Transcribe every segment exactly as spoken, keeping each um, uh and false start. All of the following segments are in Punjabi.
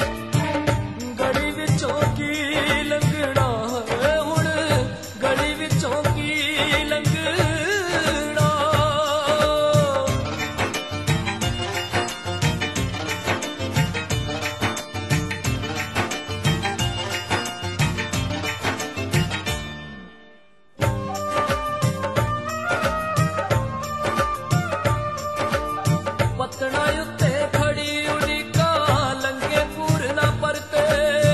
ਗਲੀ ਵਿੱਚੋਂ ਕੀ ਲੰਘਣਾ ਹੈ ਹੁਣ, ਗਲੀ ਵਿੱਚੋਂ ਕੀ ਲੰਘਣਾ। ਪਤਣਾ ਉੱਤੇ ਖੜੀ ਉਡੀਕਾ ਲੰਘੇ ਪੂਰ ਨਾ ਪਰਤੇ,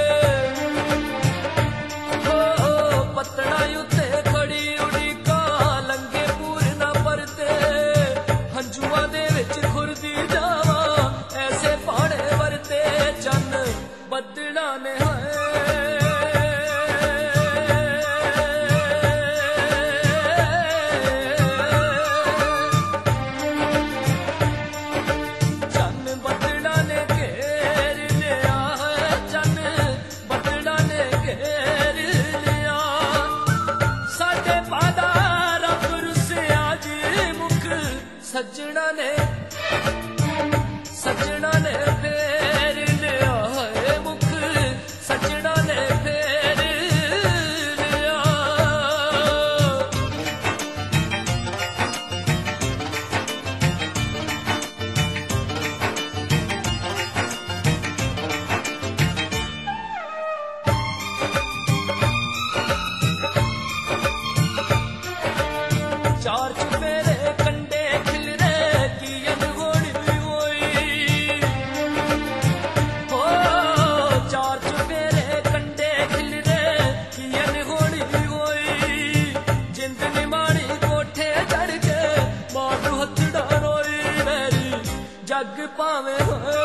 ਹੋ ਪਤਣਾ ਉੱਤੇ ਖੜੀ ਉਡੀਕਾ ਲੰਘੇ ਪੂਰ ਨਾ ਪਰਤੇ। ਹੰਝੂਆਂ ਦੇ ਵਿੱਚ ਖੁਰਦੀ ਜਾਵਾਂ ਐਸੇ ਪਾੜੇ ਵਰਤੇ, ਚੰਨ ਬੱਦਲਾਂ ਨੇ ਹਾਏ ਸੱਜਣਾ ਨੇ ਸੱਜਣਾ ਨੇ ਫੇਰ ਲਿਆ ਹੈ ਮੁਖ, ਸੱਜਣਾ ਨੇ ਫੇਰ ਲਿਆ। ਚਾਰ ਚੁਫੇਰੇ ਕੰਡੇ ਖਿਲਰੇ ਕੀ ਅਨਹੋਣੀ ਹੋਈ, ਹੋ ਚਾਰ ਚੁਫੇਰੇ ਕੰਡੇ ਖਿਲਰੇ ਕੀ ਅਨਹੋਣੀ ਹੋਈ। ਜਿੰਦ ਨਿਮਾਣੀ ਕੋਠੇ ਚੜ ਕੇ ਮਾਰੂ ਹੱਥੜਾ ਰੋਈ, ਮੇਰੀ ਜੱਗ ਭਾਵੇਂ ਹੋਏ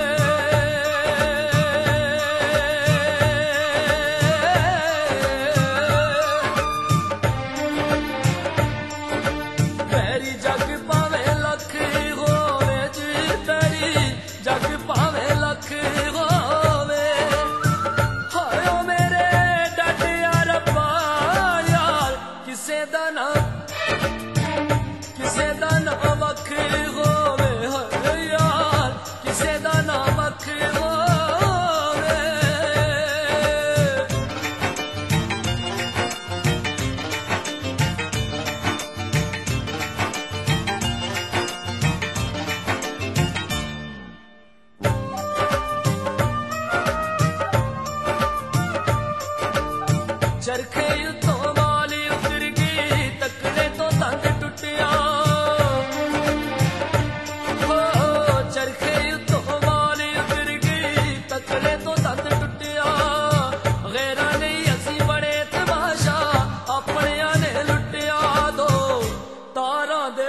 ਕਿਸੇ ਦਾ ਨਾ ਵੱਖ ਹੋਵੇ, ਹੋਏ ਯਾਰ ਕਿਸੇ ਦਾ ਨਾ ਵੱਖ ਹੋਵੇ। ਚਰਖੇ ਉੱਤੋਂ ਵਾਲੀ ਉਤਰ ਗਈ, ਤਕੜੇ ਤੋਂ ਤੰਗ ਟੁੱਟਿਆ, ਹੋ ਚਰਖੇ ਉੱਤੋਂ ਵਾਲੀ ਉਤਰ ਗਈ, ਤਕੜੇ ਤੋਂ ਤੰਗ ਟੁੱਟਿਆ। ਗੈਰਾਂ ਨਹੀਂ ਅਸੀਂ ਬੜੇ ਤਮਾਸ਼ਾ, ਆਪਣਿਆਂ ਨੇ ਲੁੱਟਿਆ ਦੋ ਤਾਰਾਂ ਦੇ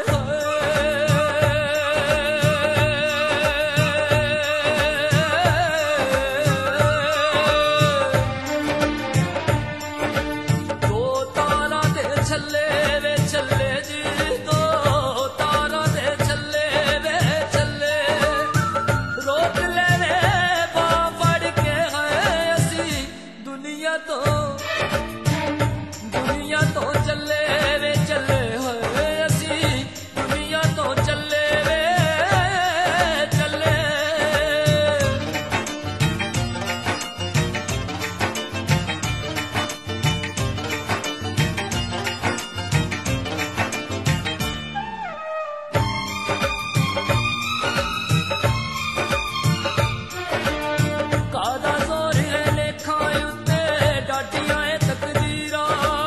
ਛੱਲੇ ਵੇ ਛੱਲੇ ਜੀ, ਦੋ ਤਾਰਾਂ ਦੇ ਛੱਲੇ ਵੇ ਛੱਲੇ। ਰੋਕ ਲੈ ਵੇ ਬਾਂਹ ਫੜ ਕੇ ਹੈ ਅਸੀਂ ਦੁਨੀਆ ਤੋਂ, ਦੁਨੀਆ ਤੋਂ ਚੱਲੇ ਵੇ ਚੱਲੇ ਹੋਏ ਅਸੀਂ ਦੁਨੀਆ ਤੋਂ ਚੱਲੇ ਵੇ ਚੱਲੇ। ਕਾਦਾ ਜ਼ੋਰ ਹੈ ਲੇਖਾਂ ਉੱਤੇ ਡਾਢੀਆਂ ਏ ਤਕਦੀਰਾਂ,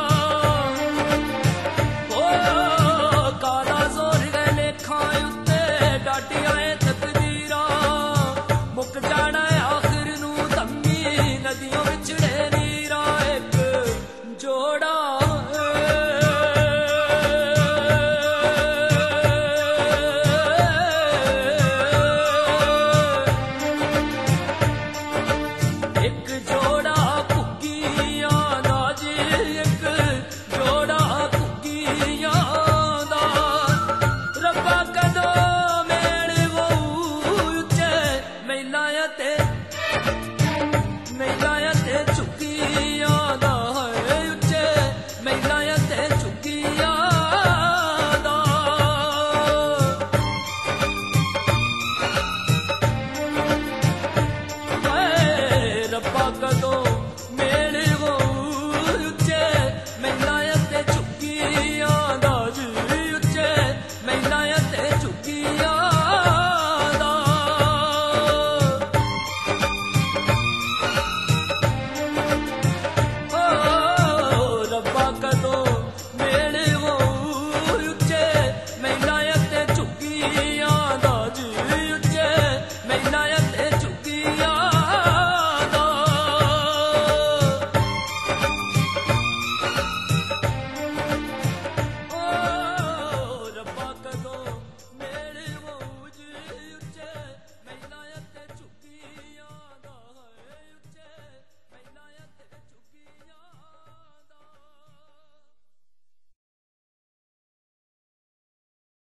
ਓ ਕਾਦਾ ਜ਼ੋਰ ਹੈ ਲੇਖਾਂ ਉੱਤੇ ਡਾਢੀਆਂ ਏ ਤਕਦੀਰਾਂ। ਮੁੱਕ ਜਾਣਾ ਆਖਿਰ ਨੂੰ ਧੰਮੀ ਨਦੀਆਂ ਵਿਛੜੇ ਨੀਰਾਂ, ਇੱਕ ਜੋੜਾ ਇੱਕ ਜੋੜਾ ਘੁੱਗੀਆਂ ਦਾ ਜੀ, ਇੱਕ ਜੋੜਾ ਘੁੱਗੀਆਂ ਦਾ। ਰੱਬਾ ਕਦੋਂ ਮੇਲ ਵਹੂ ਉੱਚੇ ਮਹਿਲਾਂ ਅਤੇ ਮਹਿਲਾਂ ਅਤੇ ਝੁੱਗੀਆਂ ਦਾ, ਹੈ ਉੱਚੇ ਮਹਿਲਾਂ ਅਤੇ ਝੁੱਗੀਆਂ ਦਾ। ਓਏ ਕਦੋਂ